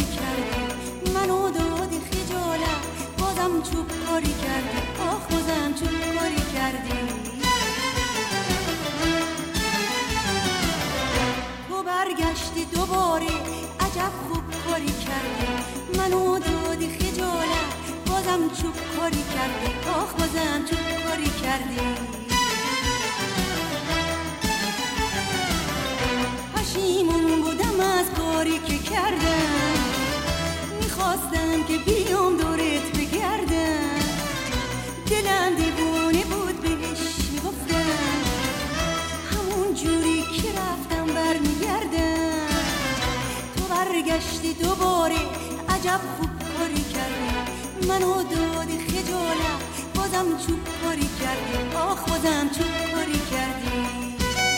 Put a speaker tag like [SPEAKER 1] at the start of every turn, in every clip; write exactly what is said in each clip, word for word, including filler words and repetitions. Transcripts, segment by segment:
[SPEAKER 1] کردی، منو دادی خجالت، بازم چوب کاری کردی، آخ بازم چوب کاری کردی. تو برگشتی دوباره، عجب خوب کاری کردی، منو دادی خجالت، بازم چوب کاری کردی، آخ بازم چوب کاری کردی. پشیمون بودم از کاری که کردم، میخواستم که بیام دورت بگردم، دلم دیوونه بود بهش میگفتم همون جوری که رفتم برمیگردم. تو برگشتی دوباره، عجب خوب کاری کردی، منو دادی خجالت، بازم چوب کاری کردی، آخ بازم چوب کاری کردی.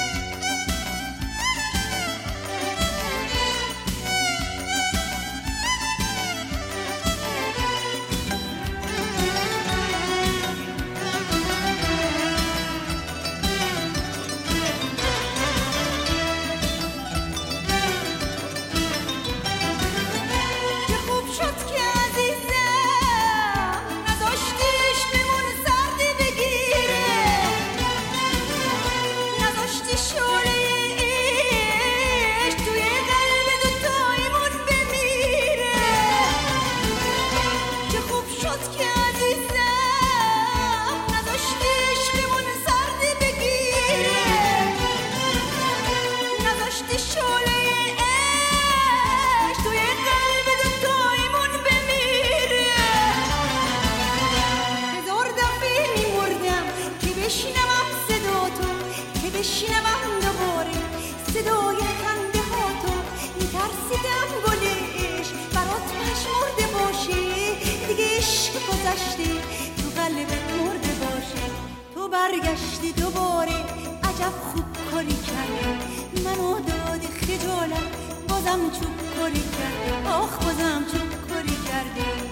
[SPEAKER 1] تو قلبت مرده باشه. تو برگشتی دوباره، عجب خوب کاری کردی، منو دادی خجالت، بازم چوب کاری کردی، آخ بازم چوب کاری کردی.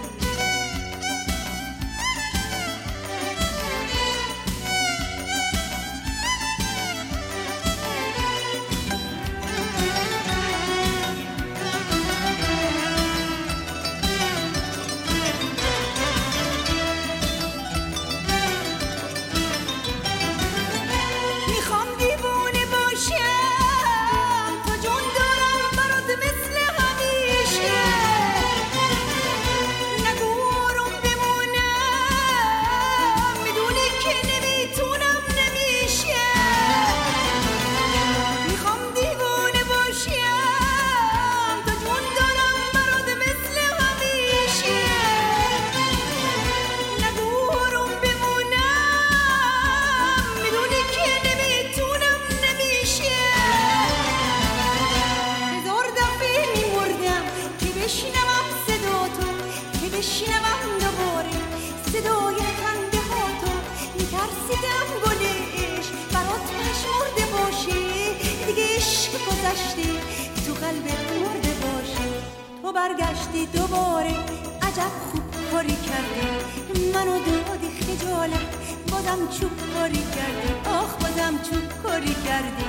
[SPEAKER 1] تو قلبت مرده باشه. تو برگشتی دوباره، عجب خوب کاری کردی، منو دادی خجالت، بازم چوب کاری کردی، آخ بازم چوب کاری کردی.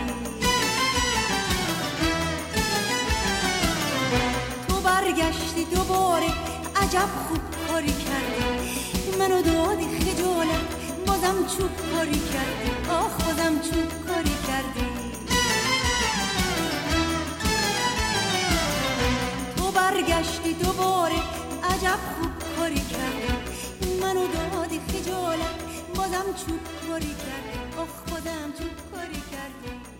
[SPEAKER 1] تو برگشتی دوباره، عجب خوب کاری کردی، منو دادی خجالت، بازم چوب کاری کردی، آخ بازم چوب کاری کردی. برگشتی دوباره، عجب خوب کاری کردی، منو دادی خجالت، بازم چوب کاری کردی، آخ بازم چوب کاری کردی.